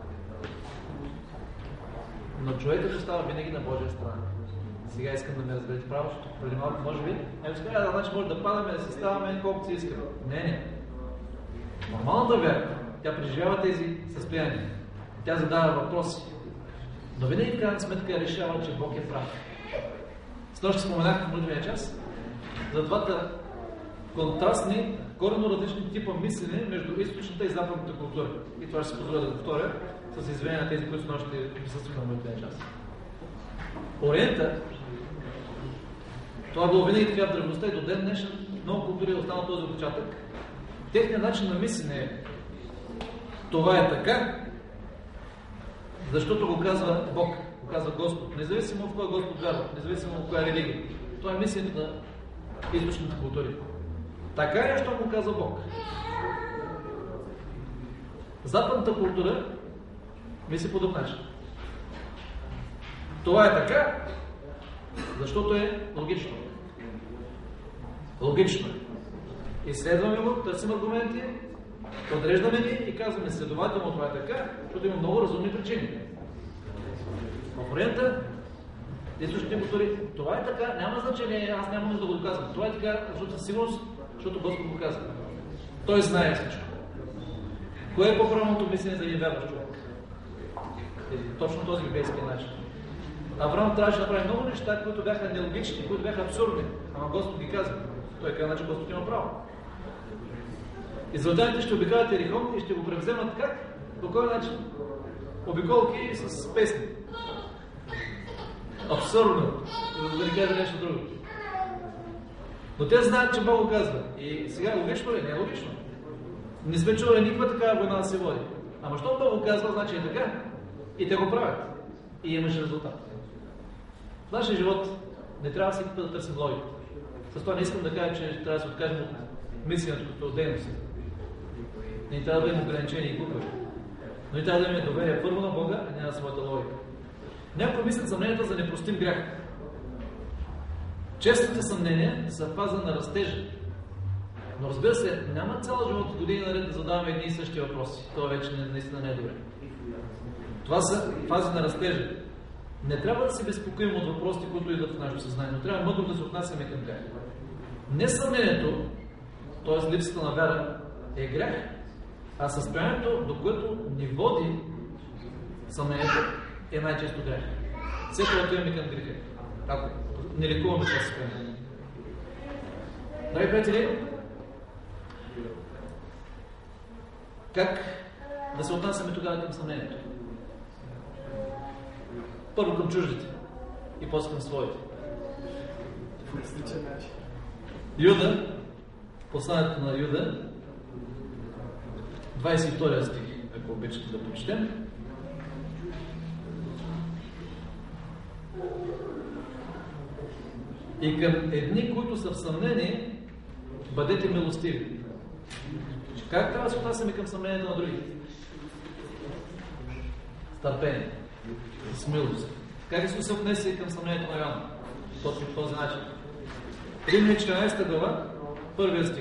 Но човекът остава винаги на Божия страна. Сега искам да ме разберете право, защото преди малко може би, ами сега да, значи може да падаме, да се ставаме колкото си искаме. Не, не. Нормалната вяра, тя преживява тези състояния. Тя задава въпроси. Но винаги в крайна сметка решава, че Бог е прав. С това ще споменах в молитвения час за двата контрастни, коренно различни типа мислене между източната и западната култура. И това ще се позволя да повторя с извинение на тези, които с нощи присъстваха на молитвения час. Ориента, това е било винаги така в древността и до ден днешен, много култури е останал този отпечатък. Техният начин на мислене е: това е така, защото го казва Бог, го казва Господ. Независимо в кой Господ вярва, независимо в коя религия. Това е мисленето на източните култури. Така е, що го казва Бог. Западната култура мисли по друг начин. Това е така, защото е логично. Логично. Изследваме го, търсим аргументи, подреждаме ги и казваме следователно това е така, защото има много разумни причини. В Ориента, източните култури, това е така, няма значение, аз няма нужда да го доказвам. Това е така, защото със сигурност, защото Господ го казва. Той знае всичко. Кое е по-правилното мислене за един вярващ човек? Точно този библейски начин. Авраам трябваше да направи много неща, които бяха нелогични, които бяха абсурдни. Ама Господ ги казва. Той казва, че Господ има право. Израелтяните ще обикалят Ерихон и ще го превземат как? По кой начин? Обиколки с песни. Абсурдно. За да не кажа нещо друго. Но те знаят, че Бог го казва. И сега логично ли? Не е логично. Не сме чували никаква такава война да се води. Ама що Бог го казва, значи е така. И те го правят. И имаш резултат. В нашия живот не трябва всеки път да търсим логика. С това не искам да кажа, че трябва да се откажем от мисленето като дейност. Не трябва да имаме ограничения и глупави. Но и трябва да имаме доверие първо на Бога, а не на своята логика. Някои мислят съмненията за непростим грях. Честите съмнения са фаза на растежа. Но разбира се, няма цял живот години наред да задаваме едни и същи въпроси. Това вече наистина не е добре. Това са фази на растежа. Не трябва да се безпокоим от въпросите, които идват в нашето съзнание, но трябва мъдро да се отнасяме към тях. Не съмнението, т.е. липсата на вяра, е грях, а състоянието, до което ни води съмнението, е най-често грях. Всеки отиваме към греха, ако не лекуваме това състояние. Драги приятели, как да се отнасяме тогава към съмнението? Първо към чуждите и после към своите. Юда, посланието на Юда, двадесет и втори стих, ако обичате да прочетем. И към едни, които са в съмнение, бъдете милостиви. Как трябва да се отнасяме към съмнението на другите? С търпение, с милост. Как Исус се отнесе към съмнението на Йоанна? Точно по този начин. Римляни четиринадесета глава, първия стих.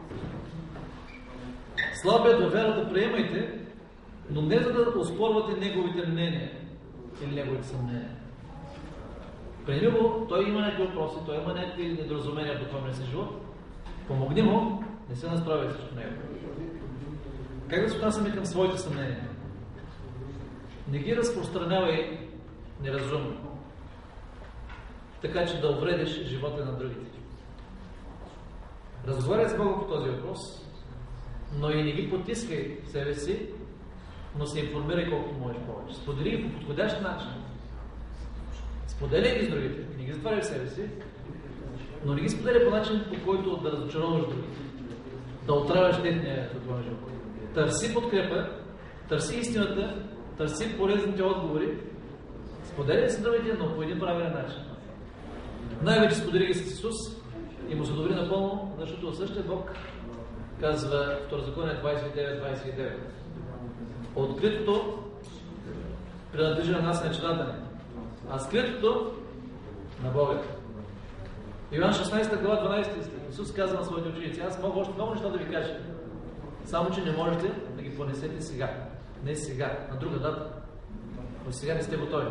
Слабият във вярата приемайте, но не за да оспорвате неговите мнения или неговите съмнения. При него той има някакви въпроси, той има някакви недоразумения в духовния си живот. Помогни му, не се насправяй срещу него. Как да се отнасяме към своите съмнения? Не ги разпространявай неразумно, така че да увредиш живота на другите. Разговаряй с Бога по този въпрос, но и не ги потискай в себе си, но се информирай колкото можеш повече. Сподели ги по подходящ начин. Споделяй ги с другите, не ги затваряй в себе си, но не ги споделяй по начин, по който да разочароваш другите, да отравяш техния духовен живот. Търси подкрепа, търси истината, търси полезните отговори, споделяй с другите, но по един правилен начин. Най-вече сподели ги с Исус и му се довери напълно, защото същия Бог казва Второзаконие двадесет и девет двадесет и девет. Откритото принадлежи на нас, нечедата ни, а скритото на Бога. Йоан шестнадесета глава дванадесети стих. Исус казва на своите ученици: аз мога още много неща да ви кажа, само че не можете да ги понесете сега. Не сега, на друга дата. Но сега не сте готови.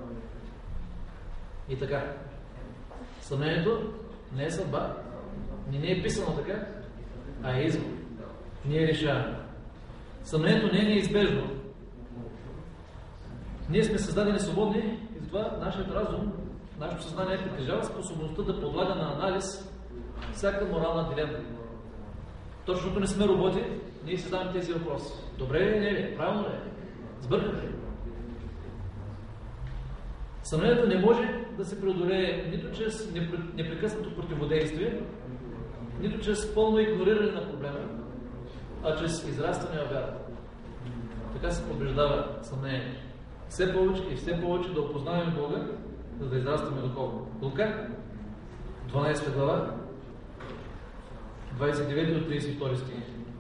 И така. Съмнението не е съдба, не, не е писано така, а е избор. Ние решаваме. Съмнението не е неизбежно. Ние сме създадени свободни и затова нашият разум, нашето съзнание притежава способността да подлага на анализ всяка морална дилема. Точно защото не сме роботи, ние си задаваме тези въпроси. Добре ли, не ли? Правилно ли? Сбъркате ли? Съмнението не може да се преодолее нито чрез непрекъснато противодействие, нито чрез пълно игнориране на проблема, а чрез израстване на вярата. Така се побеждава съмнението. Все повече и все повече да опознаваме Бога, за да израстваме духовно. Лука, дванадесета глава, двадесет и девети до тридесет и втори стих.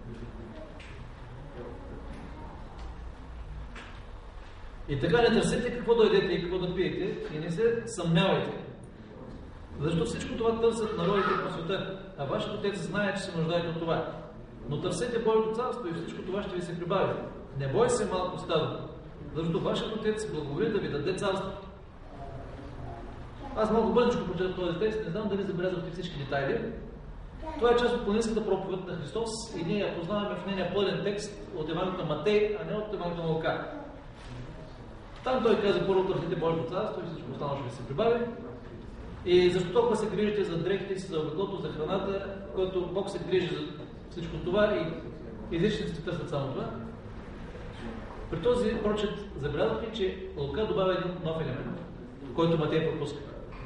И така не търсете какво да ядете и какво да пиете и не се съмнявайте. Защото всичко това търсят народите по света, а вашето Отец знае, че се нуждаете от това. Но търсете Божието царство и всичко това ще ви се прибави. Не бой се, малко стадо, защото вашето Отец благоволи да ви даде царство. Аз много бързичко прочетах този текст, не знам дали забелязвате всички детайли. Това е част от планинската проповед на Христос и ние я познаваме в нейния пълен текст от Евангелието на Матей, а не от Евангелието на Лука. Там той каза: първо търсите Божието царство и всичко останало ще ви се прибави. И защо толкова се грижите за дрехите си, за облеклото, за храната, който Бог се грижи за всичко това и езичниците търсят само това? При този прочет забелязвате, че Лука добавя един нов елемент, който Матей пропуска.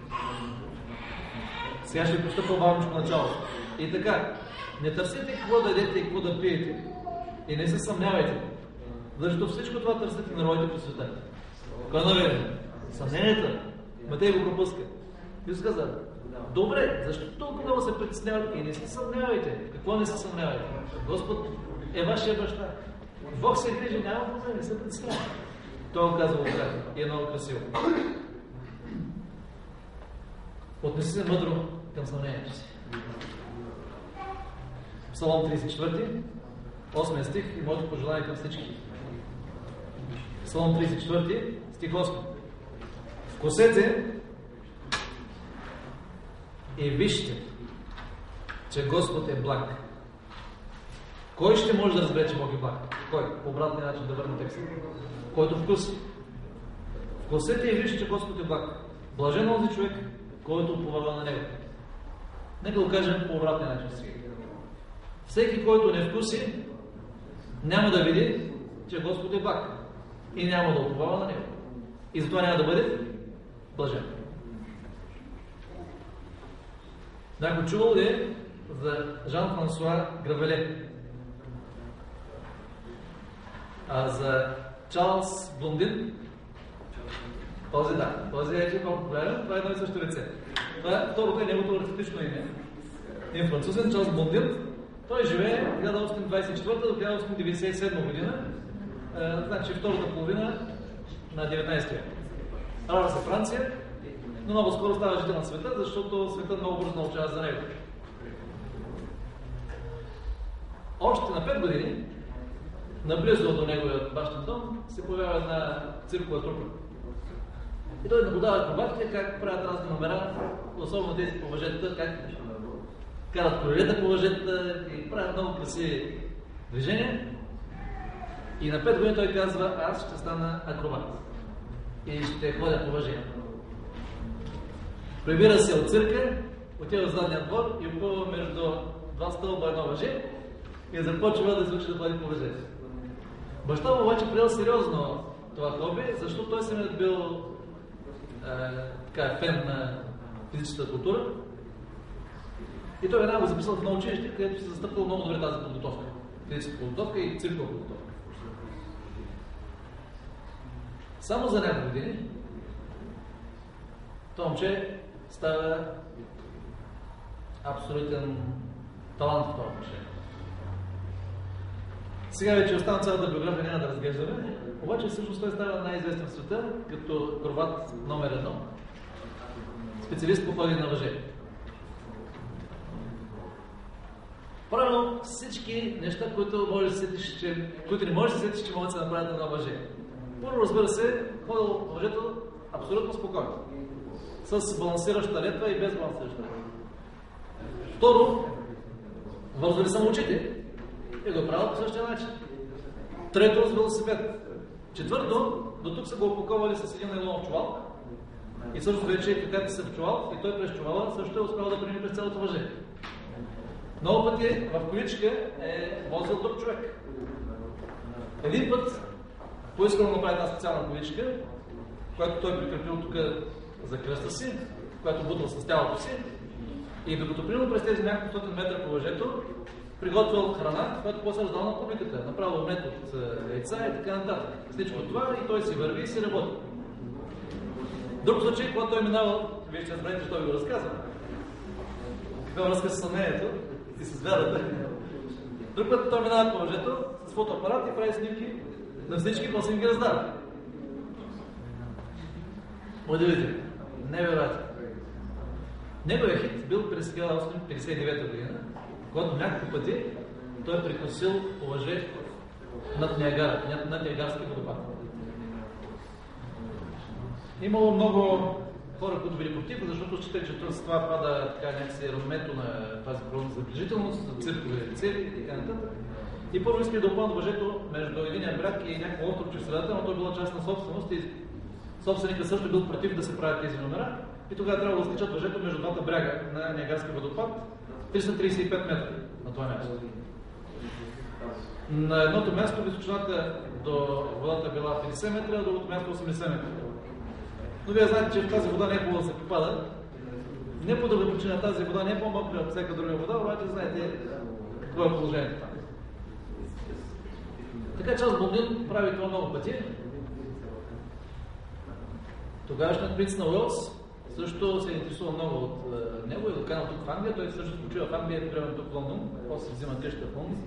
Сега ще постъпва бавничко начало. И така, не търсите какво да ядете и какво да пиете. И не се съмнявайте. Защото всичко това търсите народите по света. Кой навери? Съмненията. Матей го пропуска. Исус каза: добре, защо толкова много се притеснявате? И не се съмнявайте. Какво не се съмнявайте? Господ е вашия баща. Бог се грижи, няма проблем, не се притеснявайте. Той го казва Лука и е много красиво. Отнеси се мъдро към съмнението си. Псалом тридесет и четвърти, осми стих и моето пожелание към всички. Псалом тридесет и четвърти, стих осми. Вкусете и вижте, че Господ е благ. Кой ще може да разбере, че Бог е благ? Кой? По обратния начин да върне текста. Който вкуси. Вкусете и вижте, че Господ е благ. Блажен онзи човек, който уповава на Него. Нека го кажем по обратния начин сега. Всеки, който не вкуси, няма да види, че Господ е благ. И няма да уповава на Него. И затова няма да бъде блажен. Някой чувал ли е за Жан-Франсуа Гравеле? А за Чарлз Блондин? Този да. Този е че е по-популярен. Това е едно и също лице. Това, второто е неговото архетипично име. Един французен, Чарлз Блондин. Той живее от хиляда осемстотин двадесет и четвърта до хиляда осемстотин деветдесет и седма година, а, значи втората половина на деветнадесети век. Рара се Франция, но много скоро става жител на света, защото светът много бързо научава за него. Още на пет години, наблизо до неговия бащин дом, се появява една циркова трупа. И той наблюдава акробатите, как правят разни номера, особено тези по въжетата, как карат колелета по въжетата и правят много красиви движения. И на пет години той казва: аз ще стана акробат и ще ходя по въже. Прибира се от цирка, отива в задния двор и опъва между два стълба едно въже и започва да се учи да ходи по въже. Баща му обаче приел сериозно това хоби, защото той самият бил е, така, фен на физическата култура. И той веднага го записал в едно училище, където се застъпвал много добре тази подготовка. Физическа подготовка и циркова подготовка. Само за няколко години това момче става абсолютен талант в това отношение. Сега вече остана цялата биография, няма да разглеждаме, обаче всъщност той става най-известен в света като акробат номер едно. Специалист по ходене на въже. Правилно всички неща, които, може да сетиш, че, които не можеш да сетиш, че могат да се направят на едно въже. Първо, разбира се, ходил въжето абсолютно спокойно. С балансираща летва и без балансираща летва. Второ, вързвали са му очите и го правят по същия начин. Трето, с велосипед. Четвърто, до тук са го опаковали с един нейлонов чувал. И също вече както се в чувал, и той през чувала също е успял да премине през цялото въже. Много пъти в количка е возил друг човек. Един път поискал да направи една специална количка, която той прикрепил тук за кръста си, която бутал с тялото си. И докато примерно през тези няколко стотин метра по въжето, приготвил храна, която после раздал на публиката. Направил мед от яйца и така нататък. Всичко това и той си върви и си работи. Друг случай, когато той минава, вие ще разберете, че той ви го разказва. Каква връзка с съмнението и с вярата. Друг път той минава по въжето с фотоапарат и прави снимки на всички, после им ги раздава. Удивително. Невероятно. Неговият хит бил през хиляда осемстотин петдесет и девета година, когато няколко пъти той е прекусил по въже над Ниагара, над Ниагарски водопад. Имало много хора, които били против, защото считат, че с това пада така някакси равномето на тази природна забележителност, за циркови цели и така нататък. И първо искали да опънат въжето между единия бряг и някакво островче в средата, но той била част на собственост и собственика също бил против да се правят тези номера. И тогава трябва да скачат въжето между двата бряга на Ниагарски водопад, триста тридесет и пет метра на това място. На едното място височината до водата била петдесет метра, а другото място осемдесет метра. Но вие знаете, че в тази вода не е хубаво да се попада. Не по друга причина, тази вода не е по-мокра от всяка друга вода, обаче знаете какво е положението там. Така че аз Блондин прави това много пъти. Тогавашният принц на Уелс също се интересува много от е, него и го канал тук в Англия. Той също почива в Англия, примерно тук в Лондон, после взима къща в Лондон.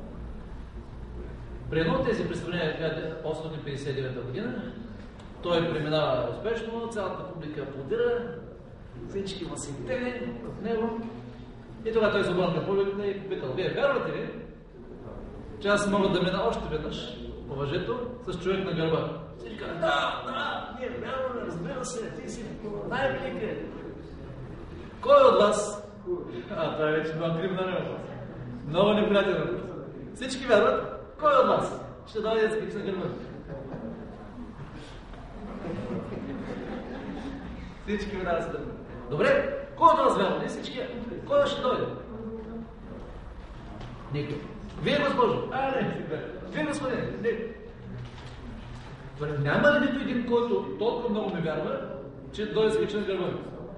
При едно от тези представления в хиляда осемстотин петдесет и девета година той преминава успешно, цялата публика аплодира, всички възхитени от него. И тогава той се обърна към публиката и попитал: вие вярвате ли, че аз мога да мина още веднъж по въжето с човек на гърба? Всички казват: да, да, ние вярваме, разбира се, ти си най-велик. Кой от вас? А, това е вече много криминален въпрос. Много неприятен въпрос. Всички вярват. Кой от вас ще дойде да скачи на гърба? Всички веднага се дърват. Добре, кой от вас вярва? Не всички. Кой ще дойде? Никой. Вие, госпожо? А, не. Вие, господин? Не. Няма ли нито един, който толкова много ми вярва, че дойде скачи на гърба?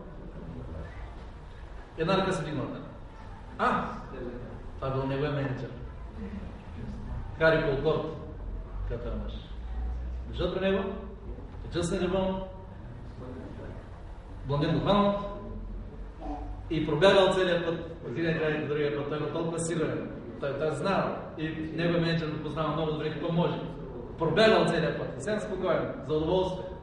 Една ръка се дигна. А, това бил неговия менеджер. Хари Полкорт, като е мъж. Държат при него, качат се на гърба му, Блондин го хванал И пробягал целият път от един край до другия път. Той е толкова сигурен. Той, той е знал. И неговият менеджер го познава много добре какво може. Пробягал целият път. Съвсем спокоен. За удоволствие.